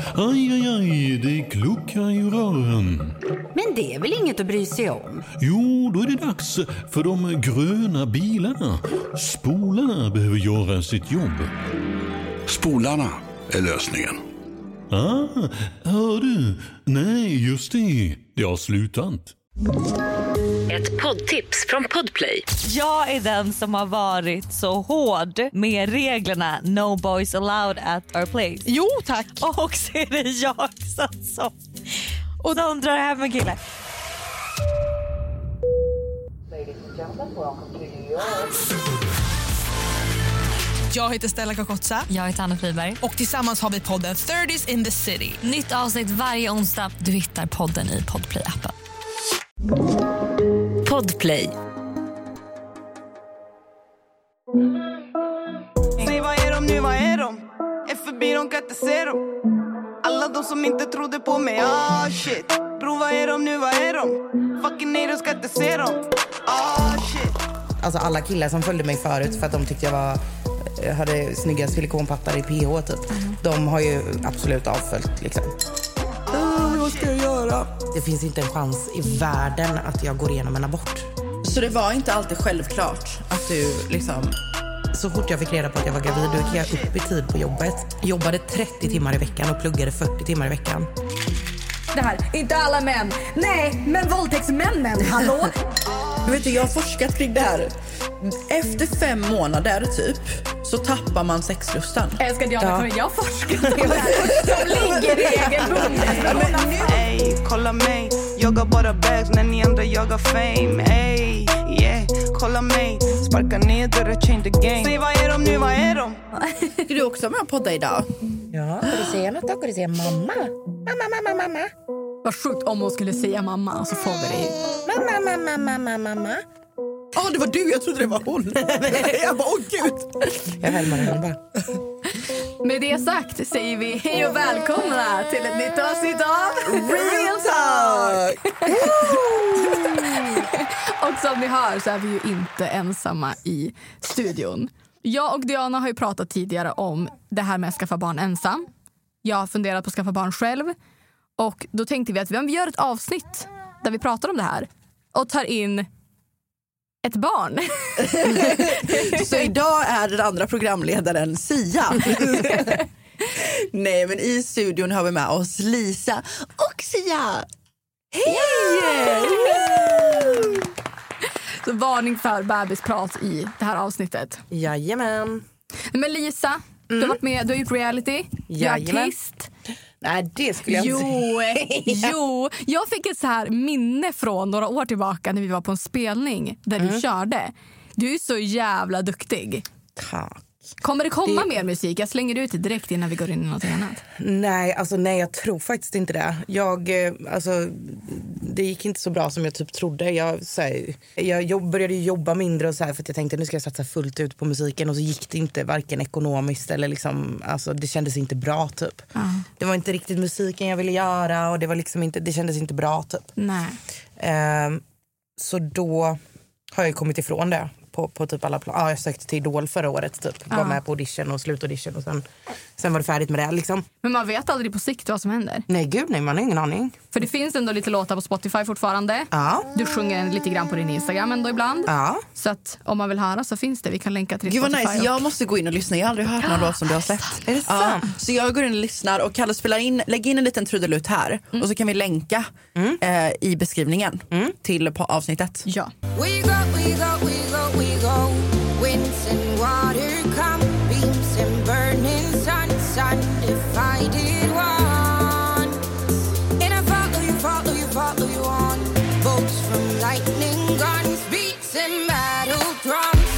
Aj, aj, aj, det kluckar i rören. Men det är väl inget att bry sig om? Jo, då är det dags för de gröna bilarna. Spolarna behöver göra sitt jobb. Spolarna är lösningen. Hör du? Nej, just det. Det har slutat. Ett poddtips från Podplay. Jag är den som har varit så hård med reglerna No boys allowed at our place. Jo, tack. Och så är det jag som och de drar hem en kille. Jag heter Stella Kakotsa. Jag heter Anna Friberg. Och tillsammans har vi podden 30s in the city. Nytt avsnitt varje onsdag. Du hittar podden i Podplay-appen. Podplay. Säg vad är de nu, vad är de? FB, de kan inte se dem. Alla de som inte trodde på mig, shit. Bro, vad är de nu, vad är de? Fucking nej, de ska inte se dem. Shit. Alltså alla killar som följde mig förut för att de tyckte jag hade snygga silikonpattar i PH typ. De har ju absolut avföljt liksom. Vad ska jag göra? Det finns inte en chans i världen att jag går igenom en abort. Så det var inte alltid självklart att du liksom... Så fort jag fick reda på att jag var gravid, då gick jag upp i tid på jobbet. Jobbade 30 timmar i veckan och pluggade 40 timmar i veckan. Det här, inte alla män. Nej, men våldtäktsmännen, hallå? Vet du, jag har forskat kring det här. Efter 5 månader typ så tappar man sexlusten. Älskar Diana, jag har forskat på det här. De ligger regelbundet. Ey, kolla mig. Jag har bara bags när ni andra jagar fame. Ey, yeah, kolla mig. Sparka ner dörren, change the game. Säg vad är de nu, vad är de? Ska du också med på podda idag? Ja, ska du säga något då? Ska du säga mamma? Mamma. Vad sjukt om hon skulle säga mamma, så får vi det. Mamma. Det var du, jag trodde det var hon. Jag bara, gud. Jag härmar henne bara. Med det sagt säger vi hej och välkomna till ett nytt avsnitt av Real Talk. Och som ni hör så är vi ju inte ensamma i studion. Jag och Diana har ju pratat tidigare om det här med att skaffa barn ensam. Jag har funderat på att skaffa barn själv. Och då tänkte vi att vi gör ett avsnitt där vi pratar om det här. Och tar in ett barn. Så idag är den andra programledaren Sia. Nej, men i studion har vi med oss Lisa och Sia. Hej! Så varning för bebisprat i det här avsnittet. Jajamän. Men Lisa, du har varit med, du har gjort reality. Jajamän. Du är artist. Nej, det skulle jag inte säga. Jo, jag fick ett så här minne från några år tillbaka när vi var på en spelning där du körde. Du är så jävla duktig. Tack. Kommer det komma mer musik? Jag slänger ut det direkt innan vi går in i något annat. Nej, jag tror faktiskt inte det. Det gick inte så bra som jag typ trodde. Jag började jobba mindre och så här för att jag tänkte nu ska jag satsa fullt ut på musiken, och så gick det inte varken ekonomiskt eller liksom, alltså det kändes inte bra typ. Det var inte riktigt musiken jag ville göra, och det var liksom inte, det kändes inte bra typ. Nej. Så då har jag kommit ifrån det. På typ alla plan. Jag sökte till Idol förra året typ. Var med på audition och slutaudition, och sen var det färdigt med det liksom. Men man vet aldrig på sikt vad som händer. Nej, man har ingen aning. För det finns ändå lite låtar på Spotify fortfarande. Ja. Du sjunger lite grann på din Instagram ändå ibland. Ja. Så att om man vill höra så finns det. Vi kan länka till Gud vad Spotify. nice, jag måste gå in och lyssna. Jag har aldrig hört någon låt som du har släppt. Är det sant? Så jag går in och lyssnar, och Kalle spelar in, lägg in en liten trudelutt här. Och så kan vi länka i beskrivningen till på avsnittet. Ja. We go. Winds and water come, beams and burning suns, undivided one. And I follow you on. Bolts from lightning guns, beats and battle drums.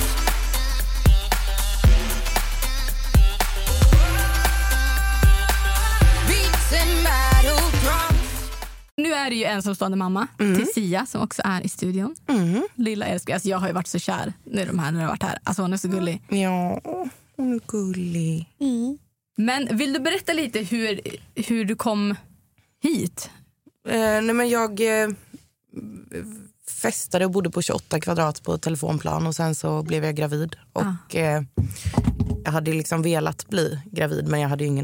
Beats and battle drums. Nu är det ju ensamstående mamma till Sia som också är i studion. Lilla älskling. Alltså jag har ju varit så kär när de har varit här. Alltså hon är så gullig. Ja, hon är gullig. Men vill du berätta lite hur du kom hit? Nej, men jag festade och bodde på 28 kvadrat på telefonplan, och sen så blev jag gravid. Och jag hade liksom velat bli gravid, men jag hade ju ingen att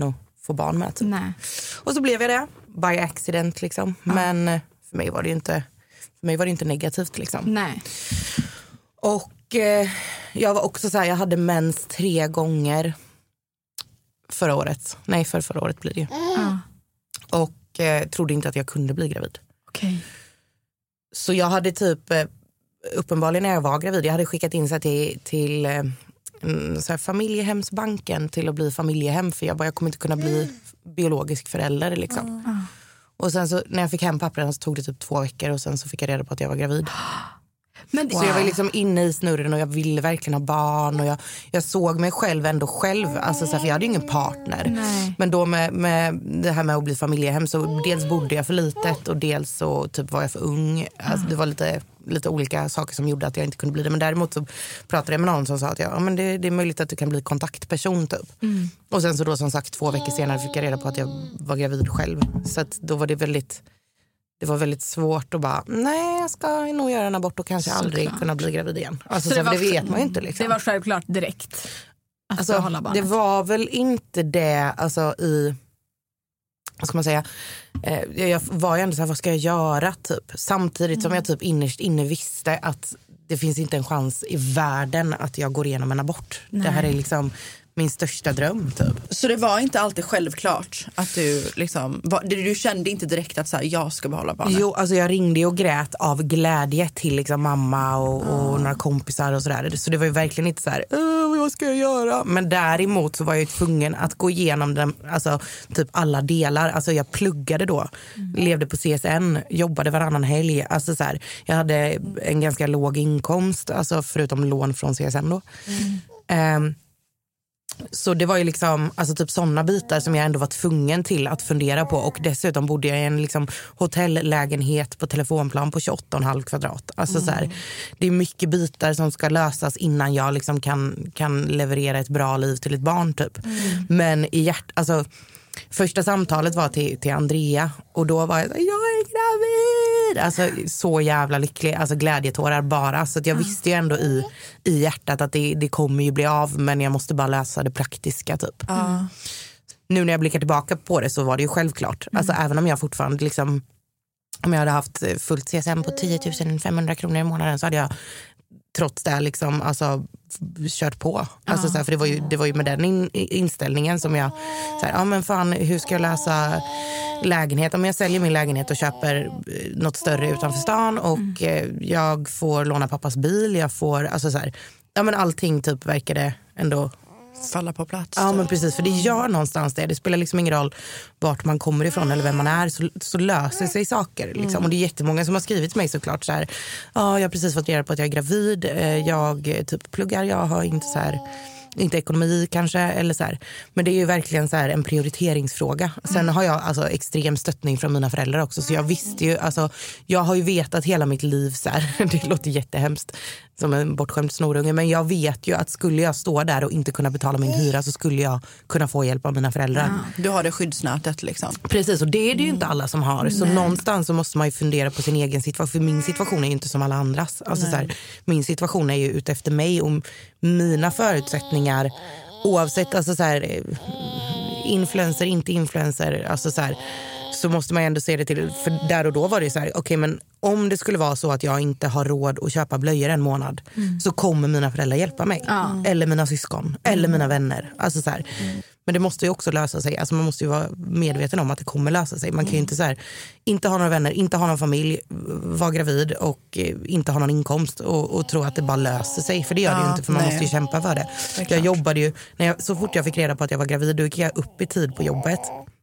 få barn med. Typ. Nej. Och så blev jag det, by accident liksom. Men för mig var det inte negativt liksom. Nej. Och jag var också så här, jag hade mens 3 gånger förra året. Nej, förra året blir det ju. Och trodde inte att jag kunde bli gravid. Okay. Så jag hade typ, uppenbarligen när jag var gravid, jag hade skickat in sig till så här, familjehemsbanken till att bli familjehem. För jag kommer inte kunna bli biologisk förälder liksom. Och sen så när jag fick hem papperna så tog det typ 2 veckor och sen så fick jag reda på att jag var gravid. Men så jag var liksom inne i snurren och jag ville verkligen ha barn och jag såg mig själv alltså så här, för jag hade ju ingen partner. Nej. Men då med det här med att bli familjehem så dels bodde jag för litet och dels så typ var jag för ung. Alltså det var lite olika saker som gjorde att jag inte kunde bli det. Men däremot så pratade jag med någon som sa att men det är möjligt att du kan bli kontaktperson typ. Och sen så då som sagt 2 veckor senare fick jag reda på att jag var gravid själv. Så att då var det var väldigt svårt att bara, nej jag ska nog göra en abort och kanske aldrig kunna bli gravid igen. Alltså, så det vet man ju inte liksom. Det var självklart direkt att alltså, hålla barnet. Det var väl inte det alltså i, vad ska man säga, jag var ju ändå så här, vad ska jag göra typ. Samtidigt som jag typ innerst inne visste att det finns inte en chans i världen att jag går igenom en abort. Nej. Det här är liksom min största dröm typ. Så det var inte alltid självklart att du liksom, du kände inte direkt att så här, jag ska behålla barnet? Jo, alltså jag ringde och grät av glädje till liksom mamma och några kompisar och sådär. Så det var ju verkligen inte så här, vad ska jag göra? Men däremot så var jag ju tvungen att gå igenom den, alltså typ alla delar. Alltså jag pluggade då, levde på CSN, jobbade varannan helg. Alltså så här, jag hade en ganska låg inkomst, alltså förutom lån från CSN då. Så det var ju liksom, alltså typ sådana bitar som jag ändå var tvungen till att fundera på. Och dessutom bodde jag i en liksom hotelllägenhet på telefonplan på 28,5 kvadrat. Alltså så här, det är mycket bitar som ska lösas innan jag liksom kan leverera ett bra liv till ett barn typ. Men i alltså första samtalet var till Andrea och då var jag är gravid. Alltså så jävla lycklig, alltså glädjetårar bara. Så att jag visste ju ändå i hjärtat att det kommer ju bli av, men jag måste bara lösa det praktiska typ. Nu när jag blickar tillbaka på det så var det ju självklart. Alltså även om jag fortfarande liksom, om jag hade haft fullt CSN på 10 500 kronor i månaden så hade jag trots det liksom alltså kört på. Alltså så här, för det var ju med den inställningen som jag så här, men fan, hur ska jag lösa lägenhet? Om jag säljer min lägenhet och köper något större utanför stan och jag får låna pappas bil, jag får alltså så här, men allting typ verkade ändå falla på plats. Ja, men precis, för det gör någonstans det. Det spelar liksom ingen roll vart man kommer ifrån eller vem man är, så löser sig saker liksom. Och det är jättemånga som har skrivit till mig såklart så här, jag har precis fått reda på att jag är gravid, jag typ pluggar, jag har inte så här, inte ekonomi kanske eller så här. Men det är ju verkligen så här en prioriteringsfråga. Sen har jag alltså extrem stöttning från mina föräldrar också, så jag visste ju, alltså jag har ju vetat hela mitt liv så här, det låter jättehemskt som en bortskämd snorunge, men jag vet ju att skulle jag stå där och inte kunna betala min hyra så skulle jag kunna få hjälp av mina föräldrar. Du har det skyddsnätet liksom. Precis, och det är det ju inte alla som har. Så någonstans så måste man ju fundera på sin egen situation, för min situation är ju inte som alla andras. Alltså så här, min situation är ju ute efter mig och mina förutsättningar, oavsett alltså så här, influencer, inte influencer, alltså så här, så måste man ändå se det till, för där och då var det så här, okej, men om det skulle vara så att jag inte har råd att köpa blöjor en månad så kommer mina föräldrar hjälpa mig, eller mina syskon, eller mina vänner, alltså så här. Men det måste ju också lösa sig, alltså man måste ju vara medveten om att det kommer lösa sig. Man kan ju inte så här, inte ha några vänner, inte ha någon familj, vara gravid och inte ha någon inkomst och tro att det bara löser sig, för det gör det ju inte, för man måste ju kämpa för det. Jag jobbade ju, så fort jag fick reda på att jag var gravid, då gick jag upp i tid på jobbet.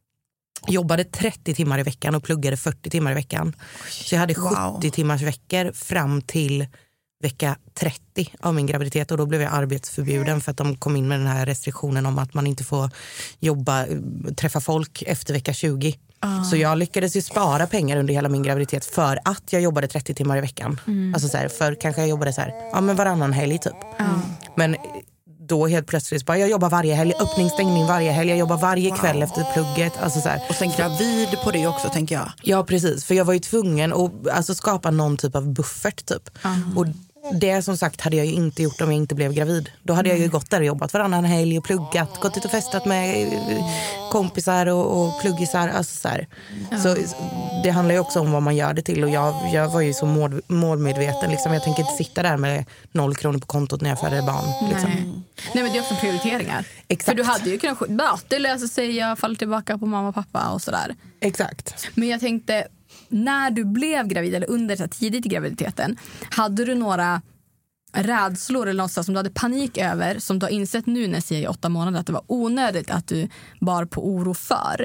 Jobbade 30 timmar i veckan och pluggade 40 timmar i veckan. Så jag hade 70 timmars veckor fram till vecka 30 av min graviditet, och då blev jag arbetsförbjuden för att de kom in med den här restriktionen om att man inte får jobba, träffa folk efter vecka 20. Så jag lyckades ju spara pengar under hela min graviditet för att jag jobbade 30 timmar i veckan. Alltså så här, för kanske jag jobbade så här, men varannan helg typ. Men då helt plötsligt bara, jag jobbar varje helg, öppningsstängning varje helg, jag jobbar varje kväll efter plugget, alltså så här. Och sen gravid på det också, tänker jag. Ja, precis, för jag var ju tvungen att alltså skapa någon typ av buffert typ. Och det som sagt hade jag ju inte gjort om jag inte blev gravid. Då hade jag ju gått där och jobbat varannan helg och pluggat. Gått ut och festat med kompisar och pluggisar. Alltså så här. Så det handlar ju också om vad man gör det till. Och jag var ju så målmedveten. Liksom. Jag tänker inte sitta där med 0 kronor på kontot när jag föder barn. Liksom. Nej, men det är också prioriteringar. Exakt. För du hade ju kunnat det löser sig, jag faller tillbaka på mamma och pappa och sådär. Exakt. Men jag tänkte, när du blev gravid eller under så tidigt i graviditeten, hade du några rädslor eller något som du hade panik över som du har insett nu när jag säger 8 månader att det var onödigt att du bar på oro för?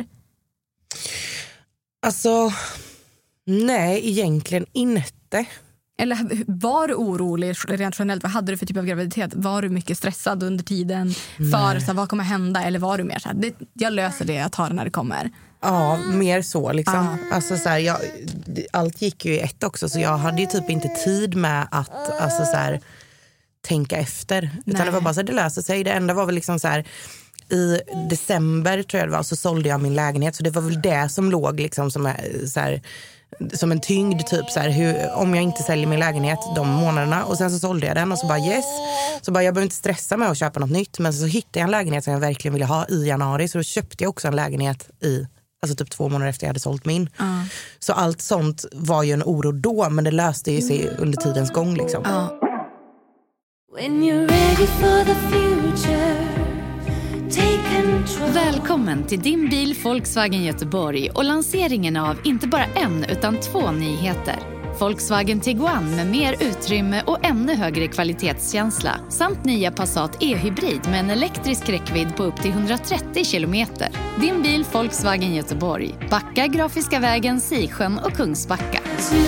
Alltså, nej, egentligen inte. Eller var du orolig rent generellt? Vad hade du för typ av graviditet? Var du mycket stressad under tiden för så här, vad kommer hända? Eller var du mer så här, jag löser det, jag tar det när det kommer? Ja, mer så liksom. Alltså, så här, allt gick ju i ett också, så jag hade ju typ inte tid med att alltså, så här, tänka efter. Utan det var bara så här, det löser sig. Det enda var väl liksom så här, i december tror jag det var, så sålde jag min lägenhet. Så det var väl det som låg liksom som så här, som en tyngd typ så här, om jag inte säljer min lägenhet de månaderna, och sen så sålde jag den och så bara yes, så bara jag behöver inte stressa med att köpa något nytt, men så hittade jag en lägenhet som jag verkligen ville ha i januari, så då köpte jag också en lägenhet i alltså typ 2 månader efter jag hade sålt min. Så allt sånt var ju en oro då, men det löste ju sig under tidens gång liksom. When you're ready for the future, take control. Välkommen till din bil Volkswagen Göteborg och lanseringen av inte bara en utan 2 nyheter. Volkswagen Tiguan med mer utrymme och ännu högre kvalitetskänsla. Samt nya Passat e-hybrid med en elektrisk räckvidd på upp till 130 kilometer. Din bil Volkswagen Göteborg. Backa, Grafiska vägen, Sisjön och Kungsbacka.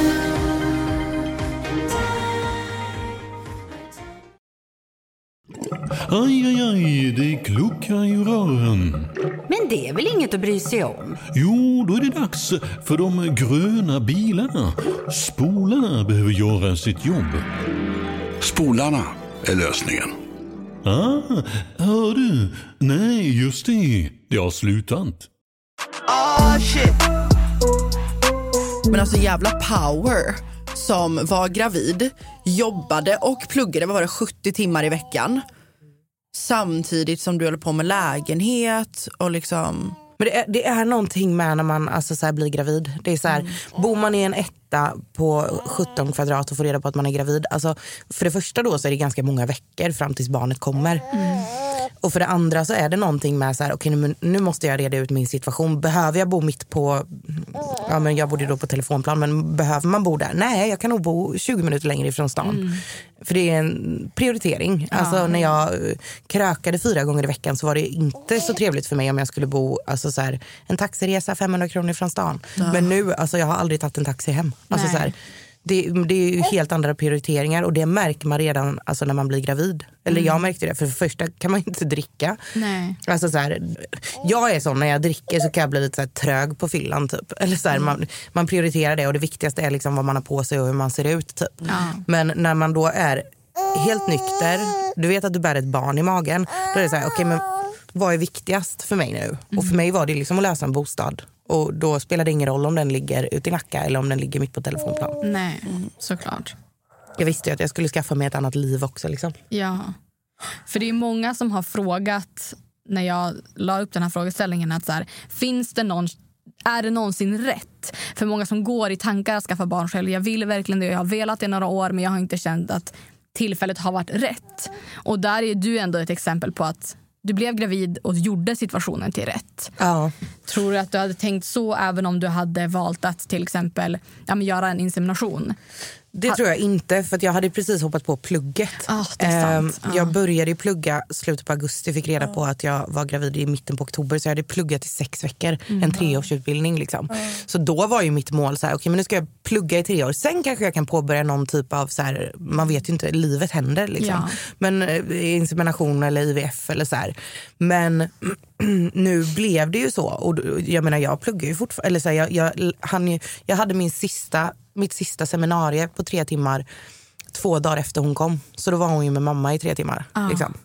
Aj, aj, aj, det kluckar i rören. Men det är väl inget att bry sig om? Jo, då är det dags för de gröna bilarna. Spolarna behöver göra sitt jobb. Spolarna är lösningen. Hör du? Nej, just det. Det har slutat. Shit. Men alltså jävla power som var gravid, jobbade och pluggade, vad var det, 70 timmar i veckan. Samtidigt som du håller på med lägenhet och liksom... Men det är någonting med när man alltså, så här, blir gravid. Det är så här, bor man i en etta på 17 kvadrat och får reda på att man är gravid. Alltså, för det första då så är det ganska många veckor fram tills barnet kommer. Och för det andra så är det någonting med så här, okej, nu måste jag reda ut min situation. Behöver jag bo mitt på, ja men jag bodde då på telefonplan, men behöver man bo där? Nej, jag kan nog bo 20 minuter längre ifrån stan. För det är en prioritering. Alltså när jag krökade 4 gånger i veckan så var det inte så trevligt för mig om jag skulle bo alltså så här, en taxiresa 500 kronor från stan. Men nu, alltså jag har aldrig tagit en taxi hem. Alltså så här, det är ju helt andra prioriteringar, och det märker man redan alltså, när man blir gravid. Eller jag märkte det, för första kan man inte dricka. Nej. Alltså, så här, jag är sån, när jag dricker så kan jag bli lite så här, trög på fyllan typ. Eller så här, man prioriterar det, och det viktigaste är liksom vad man har på sig och hur man ser ut typ. Men när man då är helt nykter, du vet att du bär ett barn i magen, då är det så här, okej, men vad är viktigast för mig nu? Och för mig var det liksom att lösa en bostad. Och då spelar det ingen roll om den ligger ute i Nacka eller om den ligger mitt på telefonplan. Nej, såklart. Jag visste ju att jag skulle skaffa mig ett annat liv också liksom. Ja, för det är många som har frågat när jag la upp den här frågeställningen att så här, är det någonsin rätt? För många som går i tankar att skaffa barn själv, jag vill verkligen det, jag har velat det några år, men jag har inte känt att tillfället har varit rätt. Och där är du ändå ett exempel på att du blev gravid och gjorde situationen till rätt. Ja. Tror du att du hade tänkt så även om du hade valt att till exempel göra en insemination? Det tror jag inte, för att jag hade precis hoppat på plugget. Det är sant. Jag började plugga slutet på augusti, fick reda på att jag var gravid i mitten på oktober, så jag hade pluggat i 6 veckor, en 3-årsutbildning liksom. Så då var ju mitt mål så här, okej, men nu ska jag plugga i 3 år, sen kanske jag kan påbörja någon typ av så här, man vet ju inte, livet händer liksom. Men insemination eller IVF eller så här. Men nu blev det ju så, och jag menar, jag pluggar ju fortfarande, eller så här, jag hade mitt sista seminarie på 3 timmar 2 dagar efter hon kom. Så då var hon ju med mamma i 3 timmar. Liksom.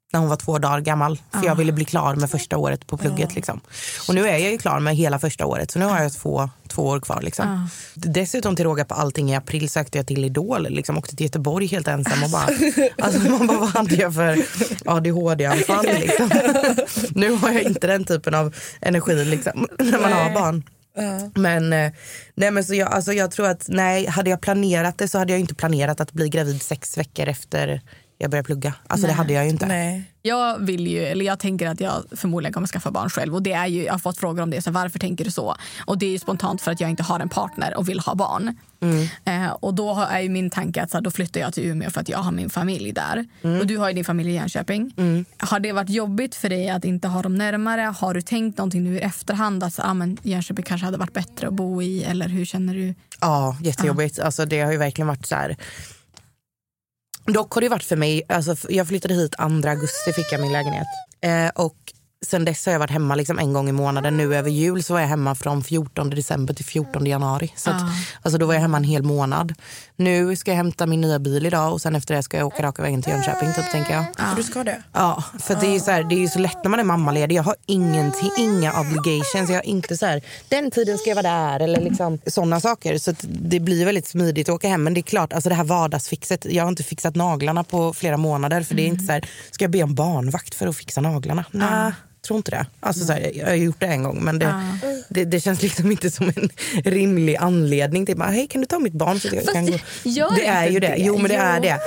när hon var 2 dagar gammal. För jag ville bli klar med första året på plugget. Liksom. Och nu är jag ju klar med hela första året. Så nu har jag 2 år kvar. Liksom. Dessutom till råga på allting i april sökte jag till Idol. Liksom. Åkte till Göteborg helt ensam. Och bara, alltså man bara, vad hade jag för ADHD-anfall? Liksom. Nu har jag inte den typen av energi liksom, när man har barn. Men så jag tror att hade jag planerat det så hade jag inte planerat att bli gravid 6 veckor efter jag började plugga. Alltså det hade jag ju inte. Nej. Jag tänker att jag förmodligen kommer skaffa barn själv. Och det är ju, jag har fått frågor om det. Så varför tänker du så? Och det är ju spontant för att jag inte har en partner och vill ha barn. Och då är ju min tanke att då flyttar jag till Umeå för att jag har min familj där. Och du har ju din familj i Jönköping. Har det varit jobbigt för dig att inte ha dem närmare? Har du tänkt någonting nu i efterhand? Att men Jönköping kanske hade varit bättre att bo i? Eller hur känner du? Ja, jättejobbigt. Alltså det har ju verkligen varit så här. Dock har det varit för mig, alltså jag flyttade hit 2 augusti, fick jag min lägenhet. Och sen dess har jag varit hemma liksom 1 gång i månaden. Nu över jul så var jag hemma från 14 december till 14 januari. Så att, alltså då var jag hemma en hel månad. Nu ska jag hämta min nya bil idag och sen efter det ska jag åka raka vägen till Jönköping typ, tänker jag. Du ska det? Ja, för det är ju så här, det är ju så lätt när man är mammaledig. Jag har inga obligations. Jag har inte så här, den tiden ska jag vara där eller liksom sådana saker. Så att det blir väldigt smidigt att åka hem. Men det är klart, alltså det här vardagsfixet. Jag har inte fixat naglarna på flera månader. För det är inte så här, ska jag be om barnvakt för att fixa naglarna? Nej. Tror inte det. Alltså så här, jag har gjort det en gång men det känns liksom inte som en rimlig anledning till hej, kan du ta mitt barn så jag kan gå. Det är ju det. Jo, men det är det.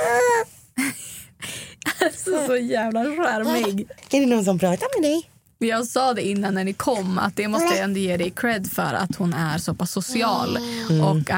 Alltså så jävla skärmig. Är det någon som pratar med dig? Jag sa det innan när ni kom att det måste jag ändå ge dig cred för att hon är så pass social och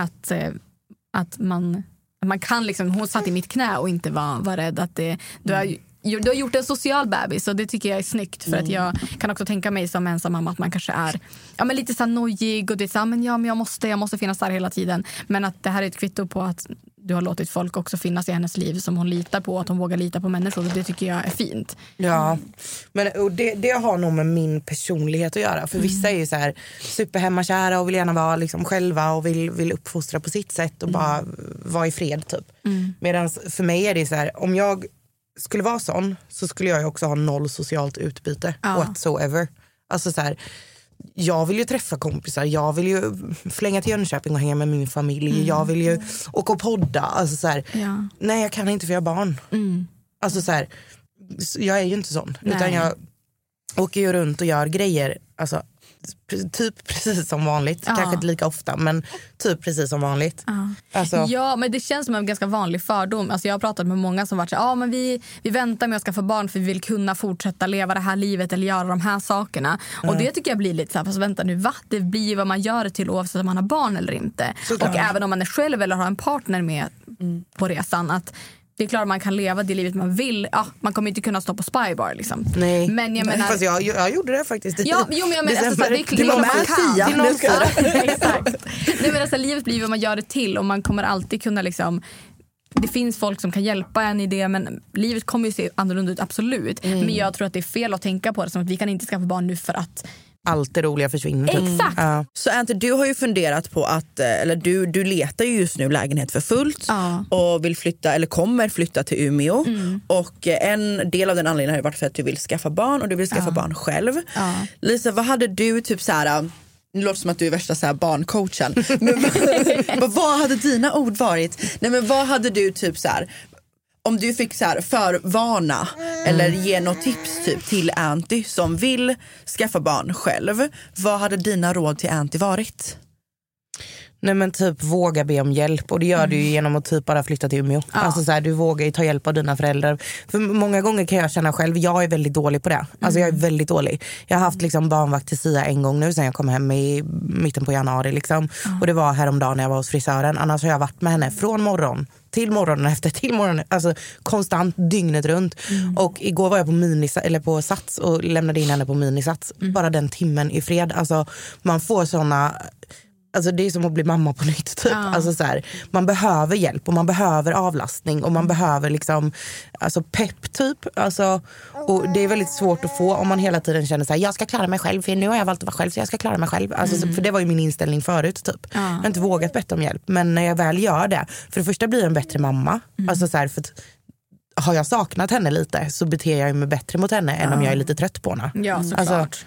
att man kan liksom, hon satt i mitt knä och inte var rädd att du har gjort en social bebis och det tycker jag är snyggt för att jag kan också tänka mig som ensam mamma att man kanske är lite så nojig och det är så men jag måste finnas där hela tiden, men att det här är ett kvitto på att du har låtit folk också finnas i hennes liv som hon litar på, att hon vågar lita på människor och det tycker jag är fint. Ja, men och det har nog med min personlighet att göra för vissa är ju så här superhemmakära och vill gärna vara liksom själva och vill uppfostra på sitt sätt och bara vara i fred typ. Medan för mig är det så här, om jag skulle vara sån så skulle jag ju också ha 0 socialt utbyte whatsoever. Alltså så här, jag vill ju träffa kompisar, jag vill ju flänga till Jönköping och hänga med min familj, jag vill ju åka och podda, alltså så här, nej jag kan inte för jag har barn. Alltså så här, jag är ju inte sån, utan jag åker ju runt och gör grejer, alltså typ precis som vanligt, kanske inte lika ofta men typ precis som vanligt. Alltså. Ja, men det känns som en ganska vanlig fördom. Alltså jag har pratat med många som varit så men vi väntar med att skaffa barn för vi vill kunna fortsätta leva det här livet eller göra de här sakerna. Och det tycker jag blir lite så här, fast vänta nu, det blir vad man gör det till oavsett om man har barn eller inte. Och även om man är själv eller har en partner med på resan, att det är klart man kan leva det livet man vill. Man kommer inte kunna stå på Spybar liksom. Nej. Men jag menar, fast jag gjorde det faktiskt. Ja, jo men jag menar alltså, det är klart man kan. Exakt. Nej, men alltså, livet blir vad man gör det till och man kommer alltid kunna liksom. Det finns folk som kan hjälpa en i det, men livet kommer ju se annorlunda ut, absolut. Men jag tror att det är fel att tänka på det som att vi kan inte skaffa barn nu för att allt det roliga försvinner. Exakt. Så Anty, du har ju funderat på att, eller du letar ju just nu lägenhet för fullt och vill flytta, eller kommer flytta till Umeå. Och en del av den anledningen har ju varit för att du vill skaffa barn och du vill skaffa barn själv. Lisa, vad hade du typ så här, nu låter som att du är värsta så här barncoachen. Men vad hade dina ord varit? Nej, men vad hade du typ så här, om du fick så här förvarna eller ge något tips typ till Anty som vill skaffa barn själv, vad hade dina råd till Anty varit? Nej men typ våga be om hjälp och det gör du ju genom att typ bara flytta till Umeå. Alltså så här, du vågar ju ta hjälp av dina föräldrar. För många gånger kan jag känna själv, jag är väldigt dålig på det. Alltså jag är väldigt dålig. Jag har haft liksom barnvakt till Sia en gång nu sen jag kom hem i mitten på januari liksom. Och det var häromdagen när jag var hos frisören. Annars har jag varit med henne från morgon till morgonen efter till morgonen, alltså konstant dygnet runt. Och igår var jag på Sats och lämnade in henne på minisats. Bara den timmen i fred. Alltså man får såna. Alltså det är som att bli mamma på nytt typ. Alltså så här, man behöver hjälp och man behöver avlastning och man behöver liksom alltså pepp typ. Alltså, och det är väldigt svårt att få om man hela tiden känner så här, jag ska klara mig själv för nu har jag valt att vara själv så jag ska klara mig själv. Alltså, för det var ju min inställning förut typ. Jag har inte vågat bett om hjälp, men när jag väl gör det, för det första blir jag en bättre mamma. Alltså så här, för har jag saknat henne lite så beter jag mig bättre mot henne än om jag är lite trött på henne. Ja, såklart.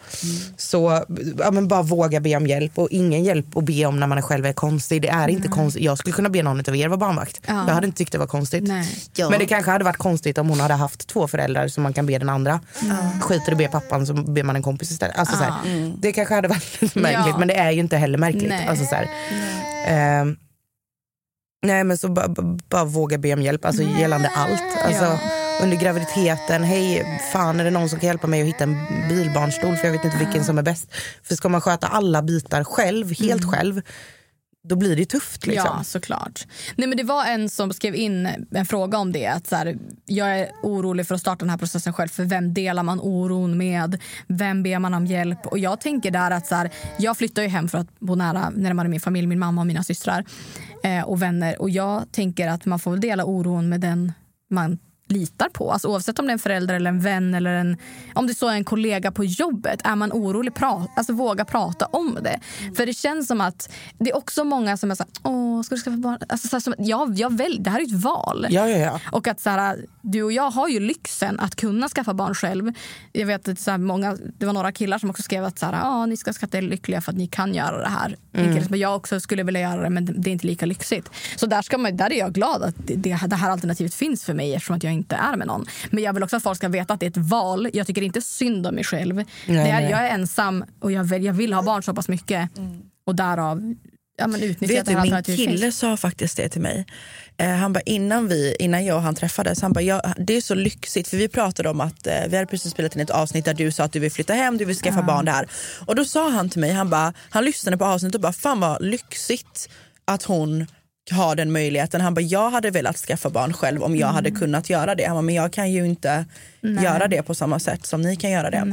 Så ja, men bara våga be om hjälp. Och ingen hjälp att be om när man själv är konstig. Det är inte konstigt. Jag skulle kunna be någon av er vara barnvakt. Jag hade inte tyckt det var konstigt. Men det kanske hade varit konstigt om hon hade haft 2 föräldrar som man kan be den andra. Skiter och be pappan så ber man en kompis istället. Alltså, så här, det kanske hade varit lite märkligt. Men det är ju inte heller märkligt. Alltså, så här, nej, men så bara våga be om hjälp, alltså gällande allt. Alltså under graviditeten, hej, fan är det någon som kan hjälpa mig att hitta en bilbarnstol, för jag vet inte vilken som är bäst. För ska man sköta alla bitar själv, helt själv, då blir det tufft liksom. Ja, såklart. Nej, men det var en som skrev in en fråga om det, att så här, jag är orolig för att starta den här processen själv, för vem delar man oron med, vem ber man om hjälp? Och jag tänker där att så här, jag flyttar ju hem för att bo nära när man är min familj, min mamma och mina systrar och vänner, och jag tänker att man får väl dela oron med den man litar på, alltså oavsett om det är en förälder eller en vän eller om det så är en kollega på jobbet, är man orolig, alltså våga prata om det. För det känns som att det är också många som är så här, ska du skaffa barn? Alltså så här, som, jag väljer, det här är ett val. Ja. Och att så här, du och jag har ju lyxen att kunna skaffa barn själv. Jag vet att så här, det var några killar som också skrev att så här, ni ska skatta er lyckliga för att ni kan göra det här. Men jag också skulle vilja göra det, men det är inte lika lyxigt. Så där är jag glad att det här alternativet finns för mig, eftersom att jag inte är med någon. Men jag vill också att folk ska veta att det är ett val. Jag tycker inte synd om mig själv. Jag är ensam och jag vill ha barn så pass mycket. Och därav utnyttja. Vet du, min kille sa faktiskt det till mig. Han bara, innan jag och han träffades, han bara, det är så lyxigt, för vi pratade om att vi hade precis spelat in ett avsnitt där du sa att du vill flytta hem, du vill skaffa barn där. Och då sa han till mig, han lyssnade på avsnittet och bara, fan vad lyxigt att hon har den möjligheten. Han bara, jag hade velat skaffa barn själv om jag hade kunnat göra det. Han bara, men jag kan ju inte göra det på samma sätt som ni kan göra det.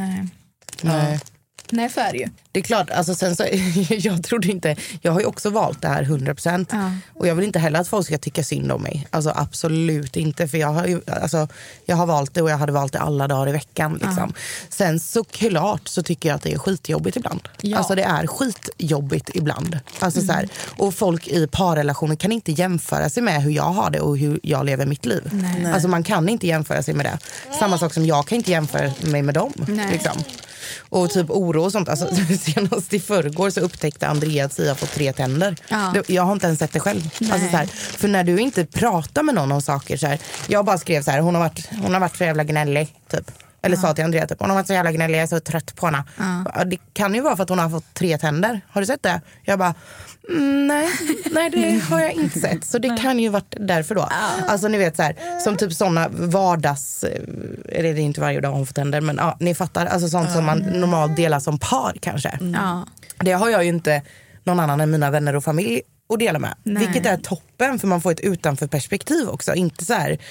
Nej, så är det ju. Det är klart, alltså sen så, jag trodde inte, jag har ju också valt det här 100%. Och jag vill inte heller att folk ska tycka synd om mig. Alltså absolut inte, för jag har valt det och jag hade valt det alla dagar i veckan liksom. Sen så klart så tycker jag att det är skitjobbigt ibland. Alltså det är skitjobbigt ibland. Alltså så här, och folk i parrelationer kan inte jämföra sig med hur jag har det och hur jag lever mitt liv. Nej. Alltså man kan inte jämföra sig med det. Samma sak som jag kan inte jämföra mig med dem liksom. Och typ oro och sånt. Alltså, senast i förrgår så upptäckte Andrea att Sia har fått 3 tänder. Jag har inte ens sett det själv. Alltså, så här, för när du inte pratar med någon om saker så här, jag bara skrev så här, hon har varit så jävla gnällig typ. Eller sa till Andrea typ, hon har varit så jävla gnällig, jag är så trött på henne. Det kan ju vara för att hon har fått 3 tänder. Har du sett det? Jag bara, nej det har jag inte sett. Så det kan ju varit därför då. Alltså ni vet så här, som typ såna vardags, är det inte varje dag hon får tänder, men ni fattar, alltså sånt som man normalt delar som par kanske. Det har jag ju inte någon annan än mina vänner och familj att dela med. Vilket är toppen, för man får ett utanför perspektiv också, inte så här.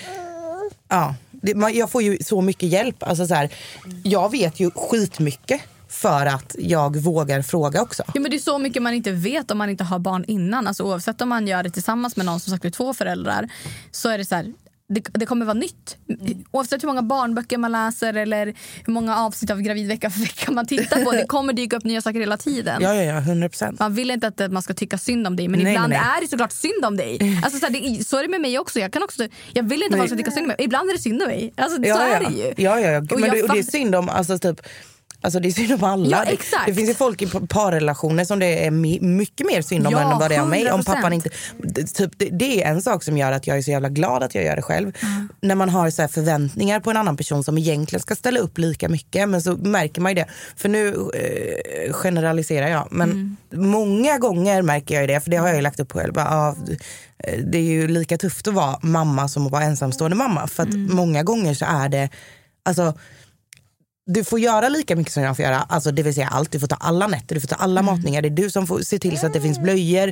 Jag får ju så mycket hjälp, alltså så här, jag vet ju skitmycket för att jag vågar fråga också. Ja, men det är så mycket man inte vet om man inte har barn innan. Alltså, oavsett om man gör det tillsammans med någon, som sagt med 2 föräldrar, så är det så här, det kommer vara nytt. Oavsett hur många barnböcker man läser eller hur många avsnitt av Gravid vecka för vecka man tittar på, det kommer dyka upp nya saker hela tiden. Ja, 100%. Man vill inte att man ska tycka synd om dig, men ibland är det såklart synd om dig. Alltså, så är det med mig också. Jag vill inte att man ska tycka synd om mig. Ibland är det synd om mig. Alltså, så är det ju. Ja. Men det är synd om, alltså typ, alltså det är synd om alla. Ja, exakt. Det finns ju folk i parrelationer som det är mycket mer synd om än vad det är om mig. Om pappan inte, typ, det är en sak som gör att jag är så jävla glad att jag gör det själv. När man har så här förväntningar på en annan person som egentligen ska ställa upp lika mycket, men så märker man ju det. För nu generaliserar jag, men många gånger märker jag ju det, för det har jag ju lagt upp på själv. Det är ju lika tufft att vara mamma som att vara ensamstående mamma. För att många gånger så är det, alltså, du får göra lika mycket som jag får göra. Alltså det vill säga allt. Du får ta alla nätter, du får ta alla matningar. Det är du som får se till så att det finns blöjor,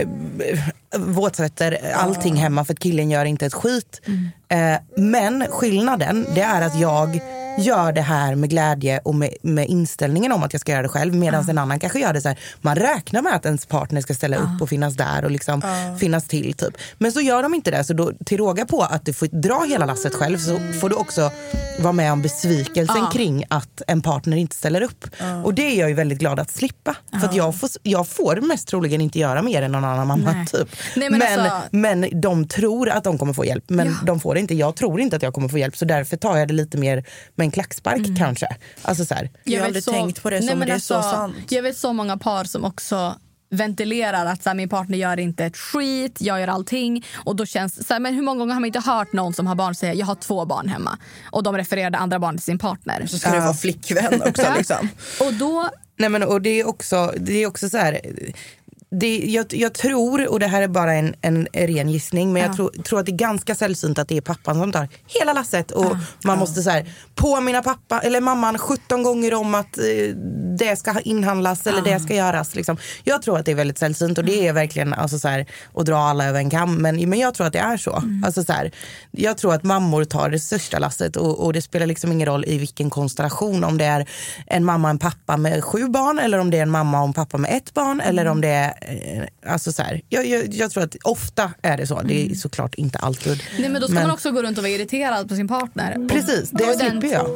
våtsätter, allting hemma, för att killen gör inte ett skit. Men skillnaden, det är att jag gör det här med glädje och med inställningen om att jag ska göra det själv, medan en annan kanske gör det så här, man räknar med att ens partner ska ställa upp och finnas där och liksom finnas till typ. Men så gör de inte det, så då till råga på att du får dra hela lasset själv, så får du också vara med om besvikelsen kring att en partner inte ställer upp. Och det är jag ju väldigt glad att slippa, för att jag får mest troligen inte göra mer än någon annan mamma typ. Nej, men de tror att de kommer få hjälp, men de får det inte. Jag tror inte att jag kommer få hjälp, så därför tar jag det lite mer med en klackspark kanske. Alltså så här. Jag har aldrig tänkt på det som, men det är så sant. Jag vet så många par som också ventilerar att så här, min partner gör inte ett skit, jag gör allting, och då känns så här, men hur många gånger har man inte hört någon som har barn säga jag har 2 barn hemma, och de refererade andra barn till sin partner. Så ska det vara flickvän också liksom. Och då och det är också så här. Jag tror, och det här är bara en ren gissning, men jag tror att det är ganska sällsynt att det är pappan som tar hela lasset, och man måste så här påminna pappa eller mamman 17 gånger om att det ska inhandlas eller det ska göras liksom. Jag tror att det är väldigt sällsynt, och det är verkligen alltså så här att dra alla över en kam, men jag tror att det är så. Alltså så här, jag tror att mammor tar det största lasset, och det spelar liksom ingen roll i vilken konstellation, om det är en mamma och en pappa med 7 barn, eller om det är en mamma och en pappa med 1 barn, eller om det är alltså så här, jag tror att ofta är det så. Det är såklart inte alltid. Nej, men då ska man också gå runt och vara irriterad på sin partner. Precis, det slipper jag.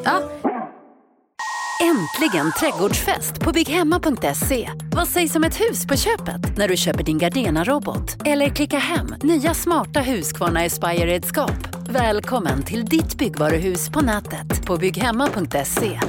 Äntligen trädgårdsfest på bygghemma.se. Vad sägs om ett hus på köpet när du köper din Gardena-robot? Eller klicka hem nya smarta Husqvarna Aspire-redskap. Välkommen till ditt byggvaruhus på nätet på bygghemma.se.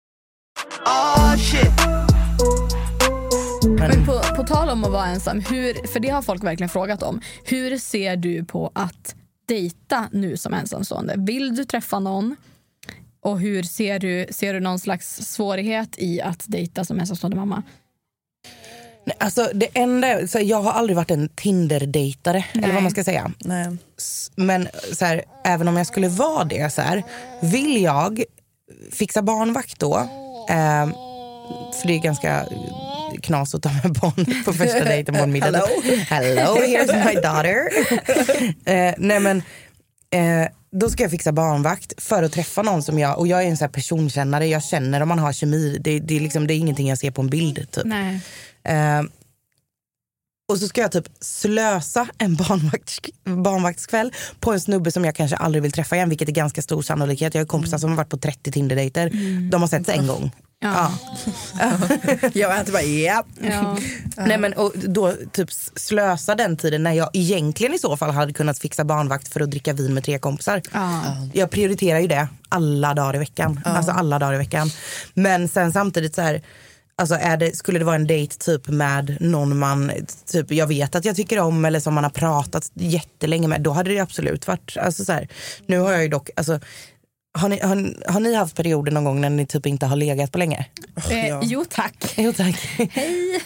Men på tal om att vara ensam, för det har folk verkligen frågat om. Hur ser du på att dejta nu som ensamstående? Vill du träffa någon? Och hur ser du någon slags svårighet i att dejta som ensamstående mamma? Nej, alltså det enda, så jag har aldrig varit en Tinder-dejtare, eller vad man ska säga. Nej. Men så här, även om jag skulle vara det så här, vill jag fixa barnvakt då? För det är ganska knas att ta med barn på första dejten på en middag. Hello, here's my daughter. Nej men då ska jag fixa barnvakt för att träffa någon som jag, och jag är en sån här personkännare, jag känner om man har kemi, det är ingenting jag ser på en bild typ. Nej. Och så ska jag typ slösa en barnvaktskväll på en snubbe som jag kanske aldrig vill träffa igen, vilket är ganska stor sannolikhet. Jag har kompisar som har varit på 30 Tinder-dejter. De har sett sig en gång. Ja. Jag var inte bara ja. Nej, men och då typ slösa den tiden när jag egentligen i så fall hade kunnat fixa barnvakt för att dricka vin med 3 kompisar. Jag prioriterar ju det alla dagar i veckan. Alltså alla dagar i veckan. Men sen samtidigt så här, alltså skulle det vara en dejt typ med någon man typ jag vet att jag tycker om, eller som man har pratat jättelänge med, då hade det absolut varit alltså så här. Nu har jag ju dock alltså, har ni haft perioder någon gång när ni typ inte har legat på länge? Jo tack. Hej.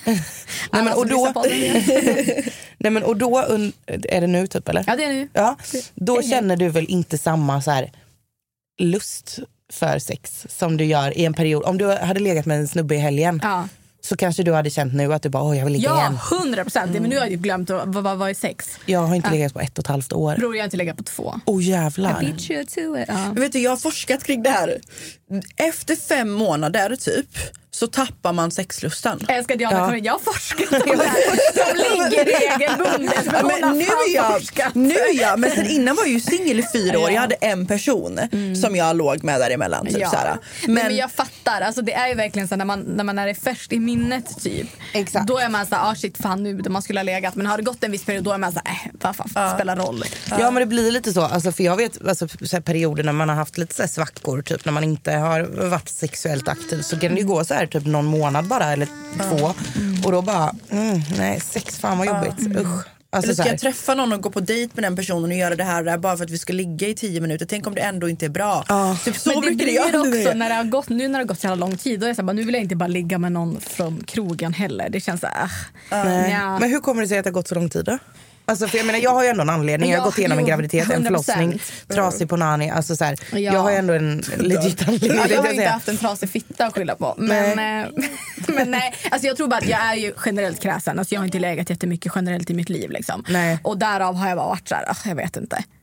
Nej men och då är det nu typ eller? Ja, det är nu. Ja. Då känner du väl inte samma så här lust för sex som du gör i en period. Om du hade legat med en snubbe i helgen, så kanske du hade känt nu att du bara, jag vill ligga igen. 100%. Men nu har jag ju glömt vad är sex. Jag har inte legat på 1,5 år. Bror, jag har inte legat på 2. Jävlar. I beat you to it. Men vet du, jag har forskat kring det här. Efter 5 månader typ så tappar man sexlusten. Jag har forskat om det här. De ligger regelbundet. Nu men sen innan var jag ju singel i 4 år. Jag hade en person som jag låg med däremellan typ, såhär. Men jag fattar, alltså, det är ju verkligen så när man är det först i minnet typ. Exakt. Då är man såhär, shit fan nu, man skulle ha legat. Men har det gått en viss period, då är man såhär, vad fan spelar roll. Ja men det blir lite så, alltså, för jag vet alltså, så här perioder när man har haft lite så här svackor typ, när man inte har varit sexuellt aktiv, så kan det ju gå så här typ någon månad bara, eller 2. Och då bara, nej, sex, fan vad jobbigt. Usch. Alltså, eller ska jag träffa någon och gå på dejt med den personen och göra det här där bara för att vi ska ligga i 10 minuter? Tänk om det ändå inte är bra. Typ så. Men det blir också när det har gått, nu när det har gått så här lång tid, då är det så här, nu vill jag inte bara ligga med någon från krogen heller. Det känns så här, Men hur kommer det sig att det har gått så lång tid då? Alltså för jag menar, jag har ju ändå en anledning. Jag har gått igenom en graviditet, 100%. En förlossning, trasig på nani. Alltså så här, jag har ju ändå en legit anledning. Jag har inte haft en trasig fitta att skylla på. Men nej, alltså jag tror bara att jag är ju generellt kräsen. Alltså jag har inte legat jättemycket generellt i mitt liv liksom. Och därav har jag bara varit så här, jag vet inte.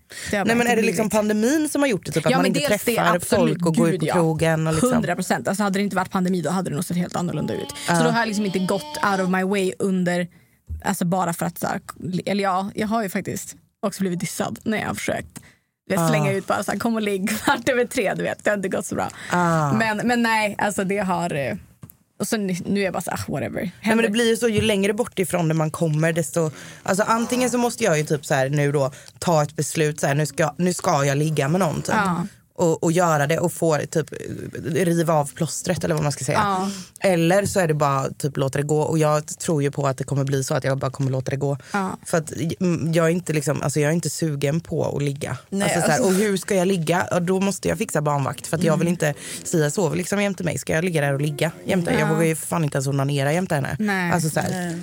Nej, men är det liksom pandemin som har gjort det? Typ, att man inte träffar folk och går ut på krogen? Och liksom. 100%. Alltså, hade det inte varit pandemi då hade det nog sett helt annorlunda ut. Så då har jag liksom inte gått out of my way under... Alltså bara för att... Så här, eller jag har ju faktiskt också blivit dissad när jag har försökt slänga ut bara så här, kom och ligg 2:15, du vet. Det har inte gått så bra. Men nej, alltså det har... Och så nu är jag bara så whatever. Nej, men det blir ju så, ju längre bort ifrån där man kommer desto, alltså antingen så måste jag ju typ så här nu då ta ett beslut så här, nu ska jag ligga med någon typ. Och göra det och få typ riva av plåstret eller vad man ska säga. Eller så är det bara typ låta det gå, och jag tror ju på att det kommer bli så att jag bara kommer låta det gå. För att jag är inte liksom, alltså jag är inte sugen på att ligga. Nej, alltså, så här, och hur ska jag ligga? Och då måste jag fixa barnvakt för att jag vill inte säga så liksom jämte mig. Ska jag ligga där och ligga jämte? Jag vågar ju fan inte ens onanera jämte henne. Nej. Alltså så här.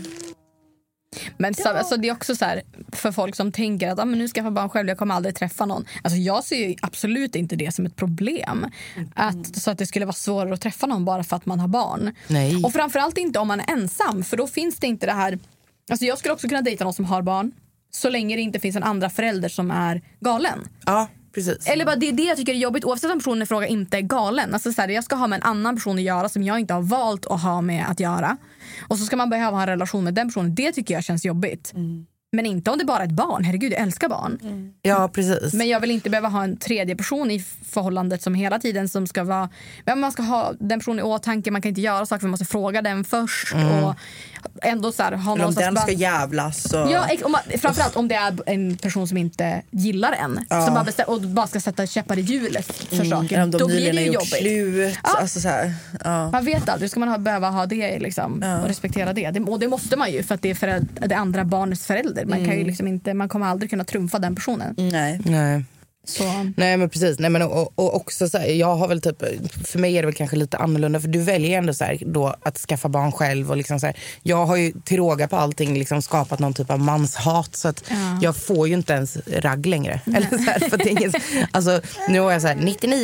Men så, alltså, det är också så här, för folk som tänker att men nu ska jag få barn själv, jag kommer aldrig träffa någon. Alltså jag ser ju absolut inte det som ett problem. Så att det skulle vara svårare att träffa någon bara för att man har barn. Nej. Och framförallt inte om man är ensam, för då finns det inte det här. Alltså jag skulle också kunna dejta någon som har barn, så länge det inte finns en andra förälder som är galen. Ja, precis. Eller bara det är det jag tycker är jobbigt, oavsett om personen i fråga inte är galen. Alltså så här, jag ska ha med en annan person att göra som jag inte har valt att ha med att göra. Och så ska man behöva ha en relation med den personen. Det tycker jag känns jobbigt. Men inte om det bara är ett barn. Herregud, jag älskar barn. Ja, precis. Men jag vill inte behöva ha en tredje person i förhållandet som hela tiden som ska vara... Man ska ha den personen i åtanke. Man kan inte göra saker, man måste fråga den först. Och ändå så här, ha någon om den ska jävlas. Och... Ja, framförallt om det är en person som inte gillar en. Som bara ska sätta käppar i hjulet för saker. Då blir det ju jobbigt. Slut, alltså så här, Man vet aldrig, ska man behöva ha det liksom, och respektera det. Och det måste man ju, för att det är det andra barnets förälder. Man kan ju liksom inte, man kommer aldrig kunna trumfa den personen. Nej. Så. Nej men precis, nej, men och också så här, jag har väl typ, för mig är det väl kanske lite annorlunda, för du väljer ändå så här, då att skaffa barn själv och liksom så här, jag har ju till råga på allting liksom skapat någon typ av manshat, så att jag får ju inte ens ragg längre. Eller så här, för det är ingen, alltså nu har jag så här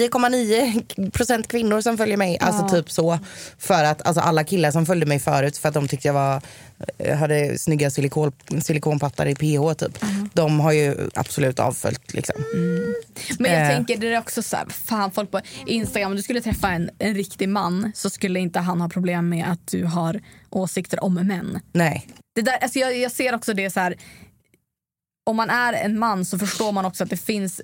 99,9% kvinnor som följer mig, alltså typ så, för att alltså alla killar som följde mig förut för att de tyckte jag hade snygga silikonpattar i PH typ. De har ju absolut avföljt liksom. Men jag tänker, det är också så här, fan, folk på Instagram, om du skulle träffa en riktig man så skulle inte han ha problem med att du har åsikter om män. Nej. Det där, alltså jag ser också det så här, om man är en man så förstår man också att det finns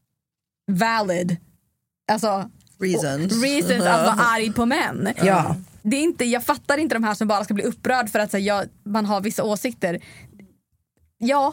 valid, alltså reasons att vara arg på män. Ja. Det är inte, jag fattar inte de här som bara ska bli upprörd för att så här, man har vissa åsikter. Ja,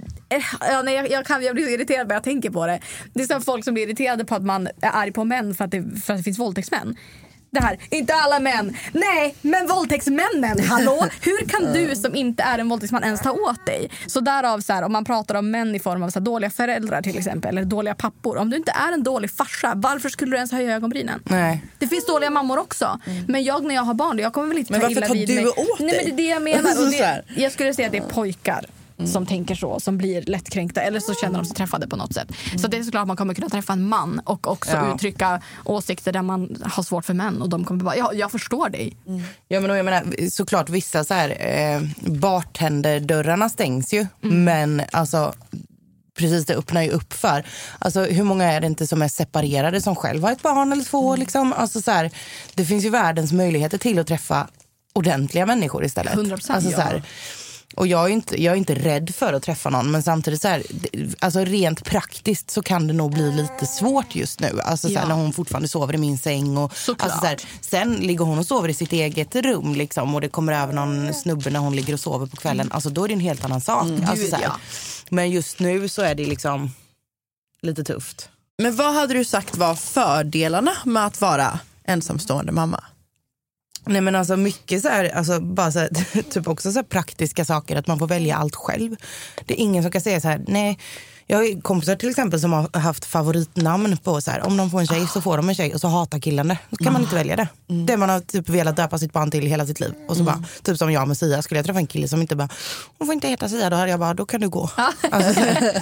jag blir irriterad när jag tänker på det. Det är som folk som blir irriterade på att man är arg på män för att det finns våldtäktsmän. Det här, inte alla män. Nej, men våldtäktsmännen, hallå? Hur kan du som inte är en våldtäktsman ens ta åt dig? Så därav så här, om man pratar om män i form av så här, dåliga föräldrar till exempel, eller dåliga pappor. Om du inte är en dålig farsa, varför skulle du ens höja ögonbrynen? Nej. Det finns dåliga mammor också. Men när jag har barn, jag kommer väl inte ta illa vid mig. Men varför tar du åt dig? Nej, men det är det jag menar. Och jag skulle säga att det är pojkar som tänker så, som blir lättkränkta, eller så känner de sig träffade på något sätt. Så det är såklart man kommer kunna träffa en man och också uttrycka åsikter där man har svårt för män, och de kommer bara, jag förstår dig. Ja, men jag menar, såklart vissa så här bartenderdörrarna stängs ju, men alltså precis, det öppnar ju upp för, alltså hur många är det inte som är separerade som själv har ett barn eller två liksom, alltså så här, det finns ju världens möjligheter till att träffa ordentliga människor istället. 100%, alltså så här, och jag är inte rädd för att träffa någon, men samtidigt så här, alltså rent praktiskt så kan det nog bli lite svårt just nu. Alltså så här, när hon fortfarande sover i min säng och alltså så här, sen ligger hon och sover i sitt eget rum liksom, och det kommer över någon snubbe när hon ligger och sover på kvällen. Alltså då är det en helt annan sak. Alltså, så här. Men just nu så är det liksom lite tufft. Men vad hade du sagt var fördelarna med att vara ensamstående mamma? Nej, men alltså mycket så här, alltså bara så här, typ också så här praktiska saker, att man får välja allt själv. Det är ingen som kan säga så här, nej. Jag har kompisar till exempel som har haft favoritnamn på så här, om de får en tjej så får de en tjej, och så hatar killen det. Då kan man inte välja det. Det man har typ velat döpa sitt barn till hela sitt liv. Och så bara, typ som jag med Sia, skulle jag träffa en kille som inte bara, hon får inte heta Sia, då hade jag bara, då kan du gå. Alltså,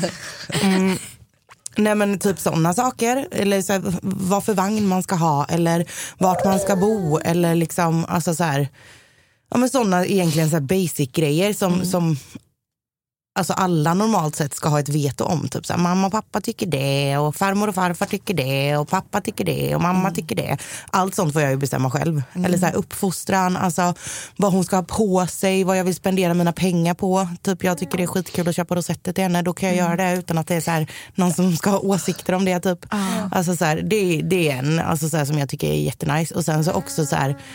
nej, men typ sådana saker, eller så här, vad för vagn man ska ha, eller vart man ska bo, eller liksom, alltså så här, ja men sådana egentligen så här basic grejer som alltså alla normalt sett ska ha ett veto om. Typ så här, mamma och pappa tycker det och farmor och farfar tycker det och pappa tycker det och mamma tycker det. Allt sånt får jag ju bestämma själv. Eller så här, uppfostran, alltså vad hon ska ha på sig, vad jag vill spendera mina pengar på. Typ jag tycker det är skitkul att köpa rosetter till henne, då kan jag göra det utan att det är så här, någon som ska ha åsikter om det typ. Alltså så här, det är en alltså så här, som jag tycker är jättenice. Och sen så också så här,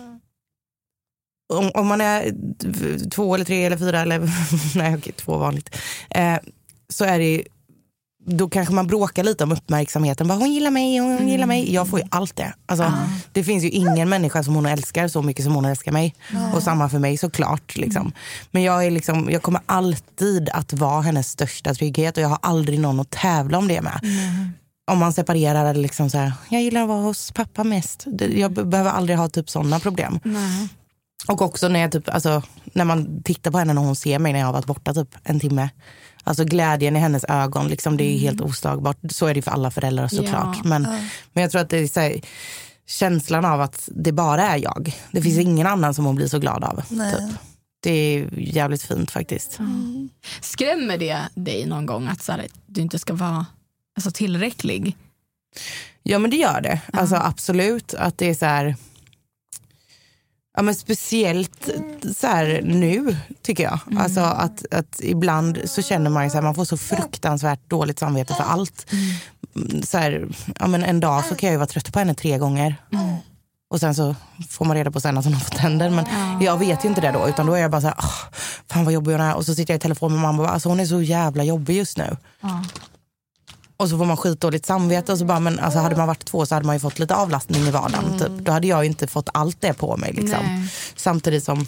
om man är 2 eller 3 eller 4 eller nej okej, 2 vanligt, så är det, då kanske man bråkar lite om uppmärksamheten. Bara, hon gillar mig. Jag får ju allt det. Alltså, det finns ju ingen människa som hon älskar så mycket som hon älskar mig. Och samma för mig såklart. Liksom. Men jag kommer alltid att vara hennes största trygghet. Och jag har aldrig någon att tävla om det med. Om man separerar eller liksom så här, jag gillar att vara hos pappa mest. Jag behöver aldrig ha typ sådana problem. Och också när jag typ, alltså, när man tittar på henne när hon ser mig när jag har varit borta typ en timme. Alltså glädjen i hennes ögon, liksom, det är helt oslagbart. Så är det för alla föräldrar såklart. Men jag tror att det är så här, känslan av att det bara är jag. Det finns ingen annan som hon blir så glad av. Typ. Det är jävligt fint faktiskt. Skrämmer det dig någon gång att så här, du inte ska vara alltså, tillräcklig? Ja men det gör det. Alltså absolut att det är så här. Ja men speciellt så här nu tycker jag. Alltså att ibland så känner man ju så här, man får så fruktansvärt dåligt samvete för allt. Så här, ja men en dag så kan jag ju vara trött på henne 3 gånger. Och sen så får man reda på sen att hon har fått tänder. Men jag vet ju inte det då. Utan då är jag bara så här, fan vad jobbig hon är. Och så sitter jag i telefon med mamma och bara, alltså hon är så jävla jobbig just nu. Och så får man skitdåligt samvete. Och så bara, men alltså hade man varit 2 så hade man ju fått lite avlastning i vardagen. Typ. Då hade jag ju inte fått allt det på mig. Liksom. Samtidigt som,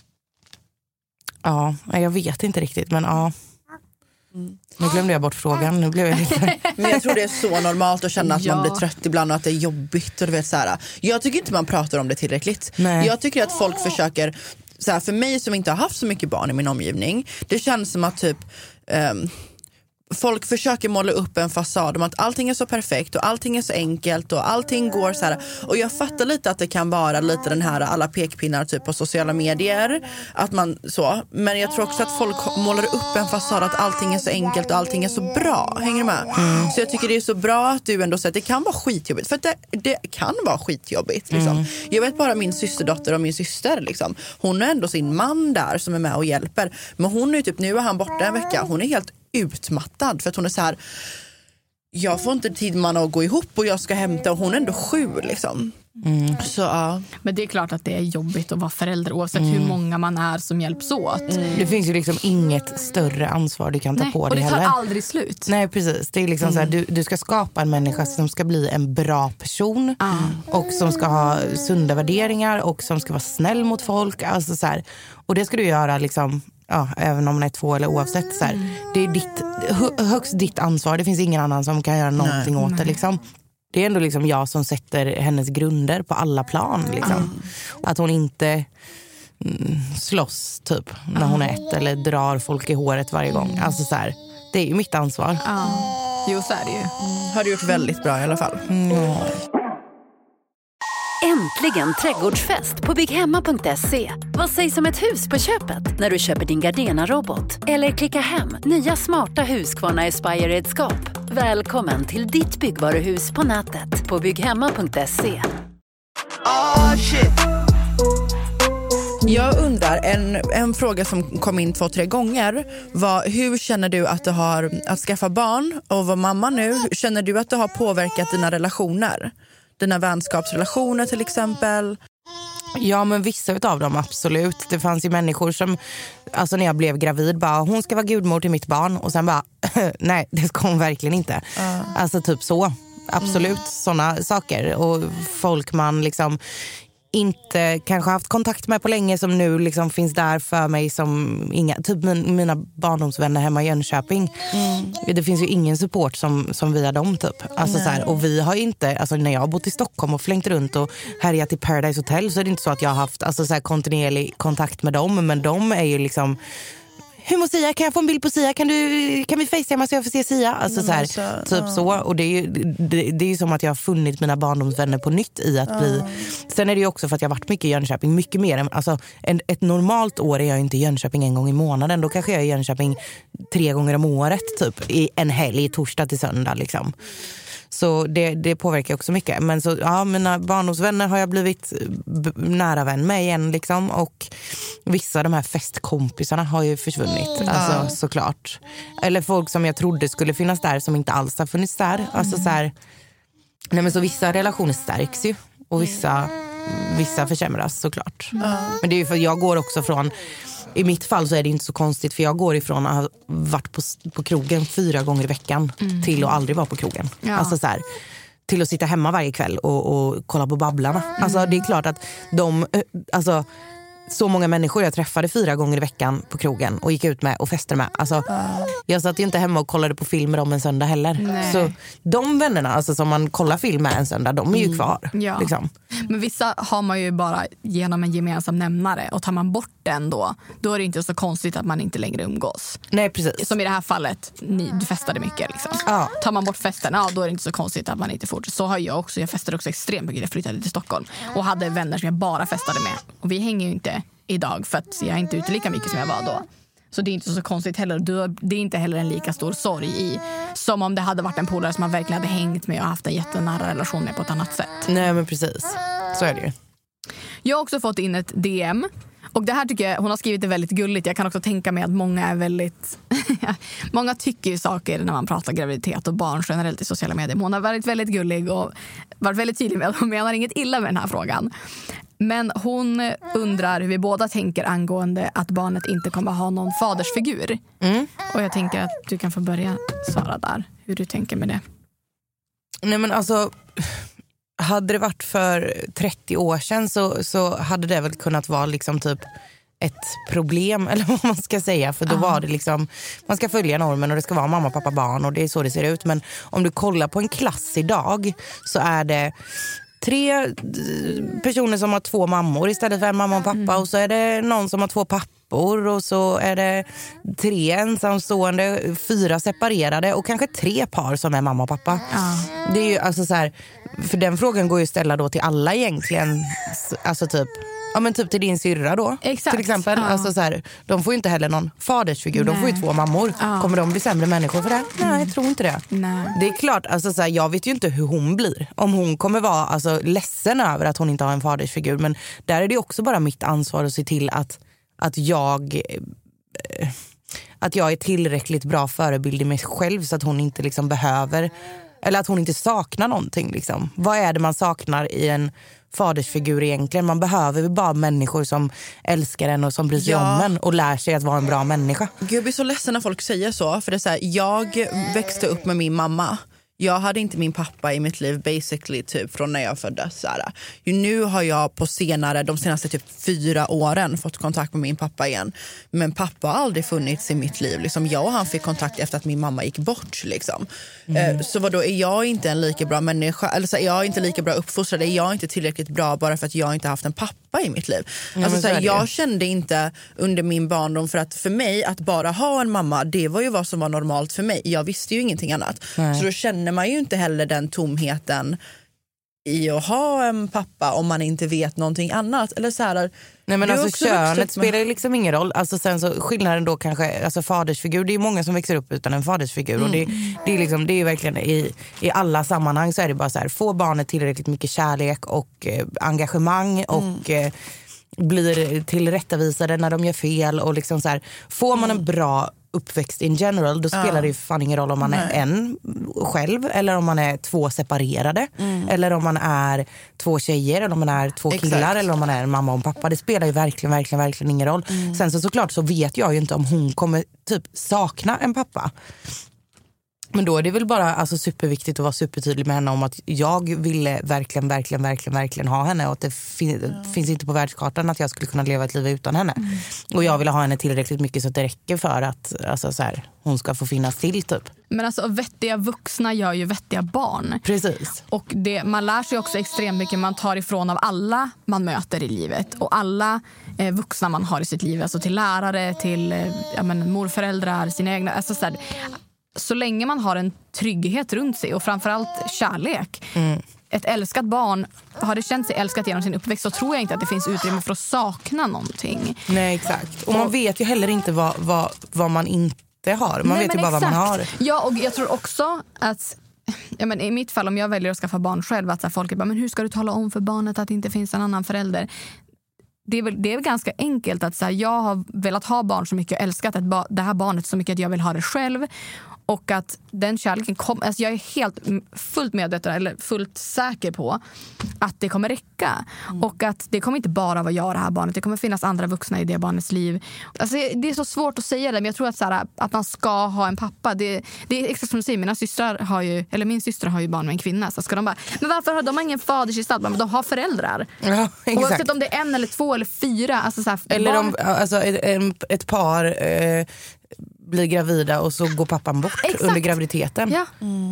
ja, jag vet inte riktigt. Men ja. Nu glömde jag bort frågan. Nu blev jag lite... Men jag tror det är så normalt att känna att man blir trött ibland och att det är jobbigt. Och du vet, så här. Jag tycker inte man pratar om det tillräckligt. Jag tycker att folk försöker, så här, för mig som inte har haft så mycket barn i min omgivning, det känns som att typ folk försöker måla upp en fasad om att allting är så perfekt och allting är så enkelt och allting går så här. Och jag fattar lite att det kan vara lite den här alla pekpinnar typ på sociala medier, att man så, men jag tror också att folk målar upp en fasad att allting är så enkelt och allting är så bra. Hänger du med? Så jag tycker det är så bra att du ändå säger att det kan vara skitjobbigt, för att det kan vara skitjobbigt liksom. Jag vet bara min systerdotter och min syster liksom. Hon har ändå sin man där som är med och hjälper, men hon är typ, nu är han borta en vecka, hon är helt utmattad för att hon är så här, jag får inte tid man att gå ihop och jag ska hämta, och hon är ändå 7 liksom. Så, men det är klart att det är jobbigt att vara förälder oavsett hur många man är som hjälps åt. Det finns ju liksom inget större ansvar du kan ta på dig heller. Och det tar aldrig slut. Nej precis, det är liksom så här, du ska skapa en människa som ska bli en bra person och som ska ha sunda värderingar och som ska vara snäll mot folk, alltså så här. Och det ska du göra liksom, ja, även om man är 2 eller oavsett så här. Det är högst ditt ansvar. Det finns ingen annan som kan göra någonting åt det liksom. Det är ändå liksom jag som sätter hennes grunder på alla plan liksom. Att hon inte slåss typ när hon är 1 eller drar folk i håret varje gång. Alltså så här, det är ju mitt ansvar. Jo, så är det ju. Har du gjort väldigt bra i alla fall. Äntligen trädgårdsfest på bygghemma.se. Vad sägs om ett hus på köpet när du köper din Gardena-robot? Eller klicka hem nya smarta Husqvarna Aspire-redskap. Välkommen till ditt byggvaruhus på nätet på bygghemma.se. Jag undrar, en fråga som kom in 2-3 gånger var, hur känner du att du har att skaffa barn och vara mamma nu? Känner du att det har påverkat dina relationer? Dina vänskapsrelationer till exempel? Ja, men vissa av dem absolut. Det fanns ju människor som, alltså när jag blev gravid, bara, hon ska vara gudmor till mitt barn. Och sen bara, nej, det ska hon verkligen inte. Alltså typ så, absolut, sådana saker. Och folk man liksom inte kanske haft kontakt med på länge, som nu liksom finns där för mig som inga, typ mina barndomsvänner hemma i Jönköping. Det finns ju ingen support som via dem typ. Alltså så här, och vi har inte, alltså när jag har bott i Stockholm och flängt runt och härjat i Paradise Hotel, så är det inte så att jag har haft alltså så här kontinuerlig kontakt med dem, men de är ju liksom hur mår Sia? Kan jag få en bild på Sia? Kan vi facetima så jag får se Sia? Alltså så här, typ så. Och det är ju som att jag har funnit mina barndomsvänner på nytt i att bli. Sen är det ju också för att jag har varit mycket i Jönköping. Mycket mer än, alltså ett normalt år är jag inte i Jönköping en gång i månaden. Då kanske jag är i Jönköping 3 gånger om året typ. I en helg, torsdag till söndag liksom. Så det påverkar också mycket. Men så, ja, mina barndomsvänner har jag blivit nära vän med igen liksom. Och vissa av de här festkompisarna har ju försvunnit. Alltså såklart. Eller folk som jag trodde skulle finnas där som inte alls har funnits där. Alltså så här, nej men så vissa relationer stärks ju. Och vissa försämras såklart. Men det är ju för jag går också från. I mitt fall så är det inte så konstigt för jag går ifrån att ha varit på krogen 4 gånger i veckan till att aldrig vara på krogen. Alltså så här, till att sitta hemma varje kväll och kolla på Babblarna. Alltså det är klart att så många människor jag träffade 4 gånger i veckan på krogen och gick ut med och festade med. Alltså, jag satt ju inte hemma och kollade på filmer om en söndag heller. Nej. Så de vännerna alltså, som man kollar film med en söndag, de är ju kvar. Ja. Liksom. Men vissa har man ju bara genom en gemensam nämnare och tar man bort den då är det inte så konstigt att man inte längre umgås. Nej, precis. Som i det här fallet, du festade mycket liksom. Tar man bort festen, då är det inte så konstigt att man inte fortsätter. Så har jag också, jag festade också extremt mycket. Jag flyttade till Stockholm och hade vänner som jag bara festade med. Och vi hänger ju inte idag för att jag är inte ute lika mycket som jag var då. Så det är inte så konstigt heller. Det är inte heller en lika stor sorg i som om det hade varit en polare som man verkligen hade hängt med och haft en jättenära relation med på ett annat sätt. Nej men precis, så är det ju. Jag har också fått in ett DM. Och det här tycker jag, hon har skrivit det väldigt gulligt. Jag kan också tänka mig att många är väldigt många tycker ju saker när man pratar graviditet och barn generellt i sociala medier. Hon har varit väldigt gullig och varit väldigt tydlig med att hon menar inget illa med den här frågan. Men hon undrar hur vi båda tänker angående att barnet inte kommer ha någon fadersfigur. Och jag tänker att du kan få börja svara där. Hur du tänker med det. Nej men alltså, hade det varit för 30 år sedan så hade det väl kunnat vara liksom typ ett problem, eller vad man ska säga. För då var det liksom, man ska följa normen och det ska vara mamma, pappa, barn och det är så det ser ut. Men om du kollar på en klass idag så är det 3 personer som har 2 mammor istället för en mamma och pappa. Och så är det någon som har 2 pappor. Och så är det 3 ensamstående, 4 separerade och kanske 3 par som är mamma och pappa. Det är ju alltså så här, för den frågan går ju att ställa då till alla egentligen. Alltså typ, ja men typ till din syrra då. Exakt. Till exempel. Alltså så här, de får ju inte heller någon fadersfigur. De får ju 2 mammor. Kommer de bli sämre människor för det? Nej, jag tror inte det. Nej. Det är klart, alltså så här, jag vet ju inte hur hon blir. Om hon kommer vara alltså ledsen över att hon inte har en fadersfigur. Men där är det också bara mitt ansvar att se till att jag är tillräckligt bra förebild i mig själv så att hon inte liksom behöver, eller att hon inte saknar någonting liksom. Vad är det man saknar i en fadersfigur egentligen? Man behöver bara människor som älskar en och som bryr sig om en och lär sig att vara en bra människa. Gud, jag blir så ledsen när folk säger så. För det är så här, jag växte upp med min mamma. Jag hade inte min pappa i mitt liv basically typ från när jag föddes. Nu har jag på de senaste typ 4 åren fått kontakt med min pappa igen. Men pappa har aldrig funnits i mitt liv. Liksom, jag och han fick kontakt efter att min mamma gick bort. Liksom. Så vadå, är jag inte en lika bra människa? Eller så, är jag inte lika bra uppfostrad? Är jag inte tillräckligt bra bara för att jag inte haft en pappa i mitt liv? Alltså, jag kände inte under min barndom, för att för mig att bara ha en mamma, det var ju vad som var normalt för mig. Jag visste ju ingenting annat. Nej. Så då känner man ju inte heller den tomheten i att ha en pappa om man inte vet någonting annat. Eller så här, nej men alltså könet spelar ju liksom ingen roll. Alltså sen så skillnaden då kanske, alltså fadersfigur, det är många som växer upp utan en fadersfigur. Och det är liksom, det är verkligen i alla sammanhang så är det bara så här, får barnet tillräckligt mycket kärlek och engagemang och blir tillrättavisade när de gör fel och liksom så här, får man en bra uppväxt in general, då spelar det ju fan ingen roll om man är en själv eller om man är 2 separerade eller om man är 2 tjejer eller om man är 2 killar eller om man är en mamma och en pappa. Det spelar ju verkligen ingen roll. Sen så såklart så vet jag ju inte om hon kommer typ sakna en pappa. Men då är det väl bara alltså superviktigt att vara supertydlig med henne om att jag ville verkligen ha henne och att det finns inte på världskartan att jag skulle kunna leva ett liv utan henne. Och jag ville ha henne tillräckligt mycket så att det räcker för att alltså, så här, hon ska få finnas till typ. Men alltså vettiga vuxna gör ju vettiga barn. Precis. Och man lär sig också extremt mycket man tar ifrån av alla man möter i livet. Och alla vuxna man har i sitt liv. Alltså till lärare, till morföräldrar, sina egna. Alltså så länge man har en trygghet runt sig och framförallt kärlek. Ett älskat barn, har det känt sig älskat genom sin uppväxt, så tror jag inte att det finns utrymme för att sakna någonting. Nej, exakt. Och man vet ju heller inte vad man inte har. Man vet ju bara vad man har. Ja, och jag tror också att i mitt fall, om jag väljer att skaffa barn själv, att folk är bara, men hur ska du tala om för barnet att det inte finns en annan förälder? Det är väl ganska enkelt att jag har velat ha barn så mycket och älskat det här barnet så mycket att jag vill ha det själv. Och att den kärleken alltså jag är fullt medveten eller fullt säker på att det kommer räcka. Och att det kommer inte bara vara jag och det här barnet. Det kommer finnas andra vuxna i det barnets liv. Alltså det är så svårt att säga det, men jag tror att man ska ha en pappa. Det är exakt som du säger, min syster har ju barn med en kvinna. Så ska de bara, men varför har de ingen fadersgestalt? Men de har föräldrar. Ja, oavsett om det är 1 eller 2 eller 4. Alltså eller ett par blir gravida och så går pappan bort under graviditeten. Ja.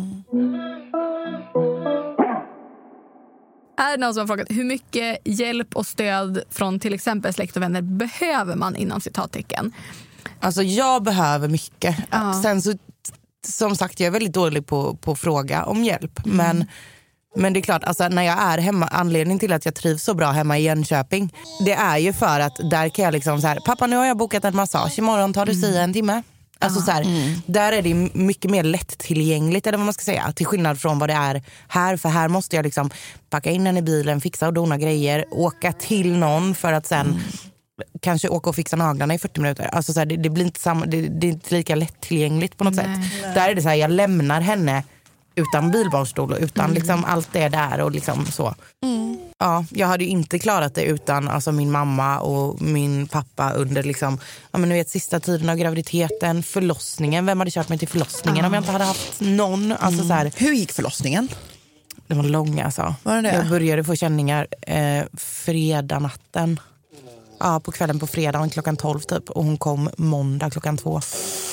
Är det någon som har frågat hur mycket hjälp och stöd från till exempel släkt och vänner behöver man inom citattecken? Alltså jag behöver mycket. Sen så, som sagt, jag är väldigt dålig på fråga om hjälp. Men det är klart, alltså, när jag är hemma, anledningen till att jag trivs så bra hemma i Jönköping, det är ju för att där kan jag liksom så här, pappa, nu har jag bokat en massage, imorgon tar du sig 1 timme. Alltså så här, där är det mycket mer lättillgängligt, eller vad man ska säga, till skillnad från vad det är här. För här måste jag liksom packa in den i bilen, fixa och dona grejer, åka till någon för att sen kanske åka och fixa naglarna i 40 minuter. Alltså så här, det blir inte samma, det är inte lika lättillgängligt på något sätt. Där är det så här, jag lämnar henne utan bilbarnstol och utan liksom allt det där och liksom så. Ja, jag hade ju inte klarat det utan alltså min mamma och min pappa under liksom, sista tiden av graviditeten, förlossningen. Vem hade kört mig till förlossningen om jag inte hade haft någon? Alltså så här. Hur gick förlossningen? Det var lång alltså. Var det? Jag började få känningar fredag natten. Ja, på kvällen på fredagen 12 typ. Och hon kom måndag 2.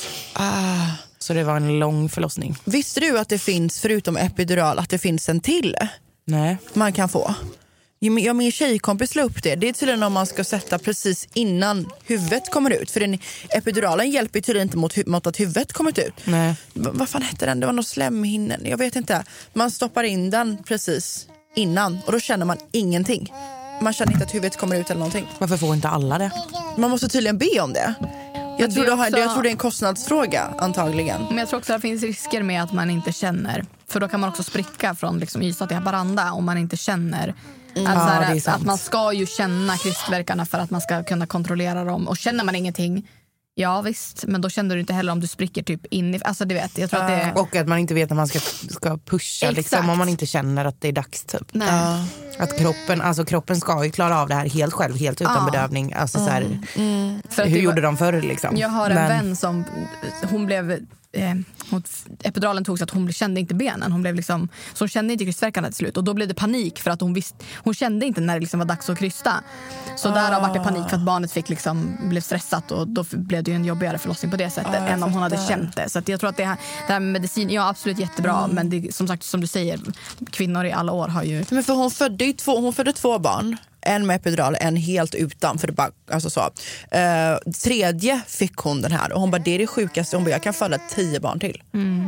Så det var en lång förlossning. Visste du att det finns, förutom epidural, att det finns en till? Nej. Man kan få. Min tjejkompis la upp det. Det är tydligen om man ska sätta precis innan huvudet kommer ut. För epiduralen hjälper tydligen inte mot att huvudet kommer ut. Nej. Vad fan hette den? Det var någon slemhinnen. Jag vet inte. Man stoppar in den precis innan. Och då känner man ingenting. Man känner inte att huvudet kommer ut eller någonting. Varför får inte alla det? Man måste tydligen be om det. Jag tror det är en kostnadsfråga antagligen. Men jag tror också att det finns risker med att man inte känner. För då kan man också spricka från liksom Ystad till Haparanda om man inte känner. Att man ska ju känna krystverkarna för att man ska kunna kontrollera dem. Och känner man ingenting, ja visst, men då känner du inte heller om du spricker typ in i, alltså du vet, jag tror att det... Och att man inte vet när man ska pusha liksom, om man inte känner att det är dags typ. Nej. Att kroppen ska ju klara av det här helt själv, helt utan bedövning. Alltså så här, hur gjorde de förr liksom? Jag har en vän som hon blev epiduralen tog så att hon kände inte benen. Hon blev liksom, så hon kände inte krystverkarna till slut. Och då blev det panik för att hon kände inte när det liksom var dags att krysta. Så därav var det panik för att barnet blev stressat. Och då blev det ju en jobbigare förlossning på det sättet än om hon hade känt det. Så att jag tror att det här med medicin, ja absolut jättebra. Men det, som sagt, som du säger, kvinnor i alla år har ju... Men för hon födde 2 barn. En med epidural, en helt utan. För det bara, alltså så. Tredje fick hon den här. Och hon bara, det är det sjukaste. Hon bara, jag kan föda 10 barn till.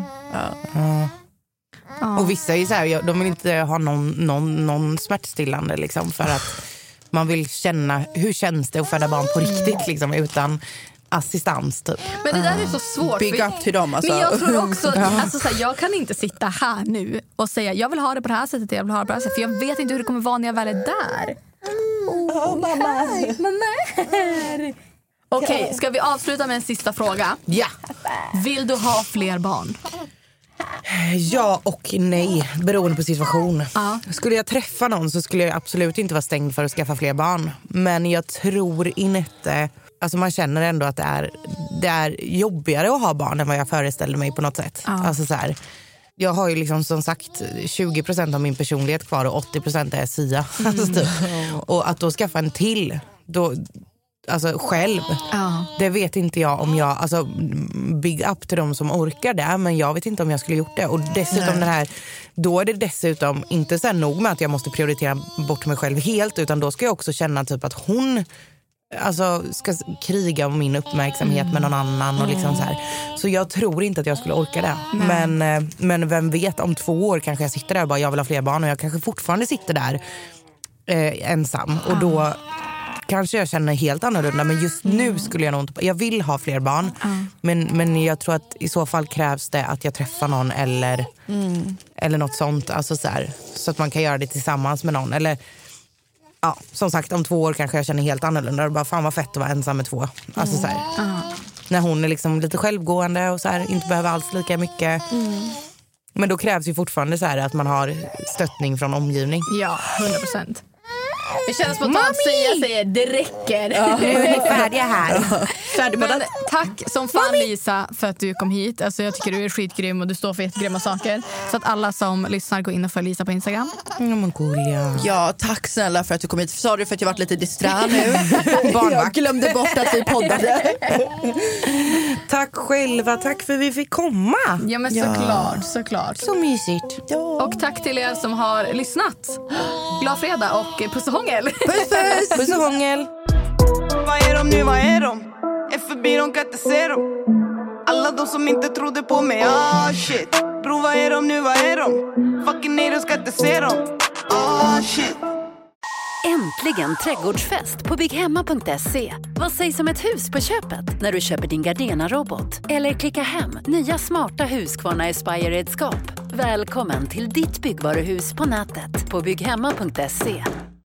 Och vissa är så här, de vill inte ha någon smärtstillande liksom, för att man vill känna, hur känns det att föda barn på riktigt liksom, utan assistans typ. Men det där är så svårt. Big up till dem alltså. Men jag tror också alltså, så här, jag kan inte sitta här nu och säga jag vill ha det på det här sättet, jag vill ha det på det här sättet, för jag vet inte hur det kommer vara när jag väl är där. Mamma. Okej, ska vi avsluta med en sista fråga? Ja. Vill du ha fler barn? Ja och nej, beroende på situation. Skulle jag träffa någon så skulle jag absolut inte vara stängd för att skaffa fler barn. Men jag tror inte... Alltså man känner ändå att det är jobbigare att ha barn än vad jag föreställde mig på något sätt. Alltså så här, jag har ju liksom som sagt 20% av min personlighet kvar och 80% är Sia. Alltså typ. Och att då skaffa en till, då, alltså själv, det vet inte jag om jag, alltså big up till dem som orkar det, men jag vet inte om jag skulle gjort det. Och dessutom den här, då är det dessutom inte så här nog med att jag måste prioritera bort mig själv helt, utan då ska jag också känna typ att hon alltså, ska kriga om min uppmärksamhet med någon annan och liksom så här. Så jag tror inte att jag skulle orka det. Men vem vet, om 2 år kanske jag sitter där och bara jag vill ha fler barn, och jag kanske fortfarande sitter där ensam, och då kanske jag känner helt annorlunda. Men just nu skulle jag nog inte, jag vill ha fler barn, men jag tror att i så fall krävs det att jag träffar någon eller något sånt, alltså så här, så att man kan göra det tillsammans med någon. Eller ja, som sagt, om 2 år kanske jag känner helt annorlunda och bara fan vad fett att vara ensam med 2. Alltså så här, när hon är liksom lite självgående och så här, inte behöver alls lika mycket. Men då krävs ju fortfarande så här att man har stöttning från omgivning. Ja, 100%. Det känns spontant att jag säger det räcker. Nu är ni färdiga här. Men tack som fan Lisa för att du kom hit. Alltså, jag tycker du är skitgrym och du står för jättegrymma saker. Så att alla som lyssnar går in och följer Lisa på Instagram. Men cool, ja, tack snälla för att du kom hit. Sorry för att jag varit lite disträ nu. Jag glömde bort att vi poddade. Tack själva, tack för att vi fick komma. Ja, men såklart. Så mysigt. Ja. Och tack till er som har lyssnat. Glad fredag och puss och hångel. Puss och hångel. Vad är de nu, vad är de? Är förbi, de kan inte se dem. Alla de som inte trodde på mig, shit. Bro, vad är de nu, vad är de? Fucking nej, de ska inte se dem. Shit. Äntligen trädgårdsfest på BigHemma.se. Vad sägs om ett hus på köpet när du köper din Gardena-robot? Eller klicka hem nya smarta Husqvarna Aspire-redskap. Välkommen till ditt byggvaruhus på nätet på BigHemma.se.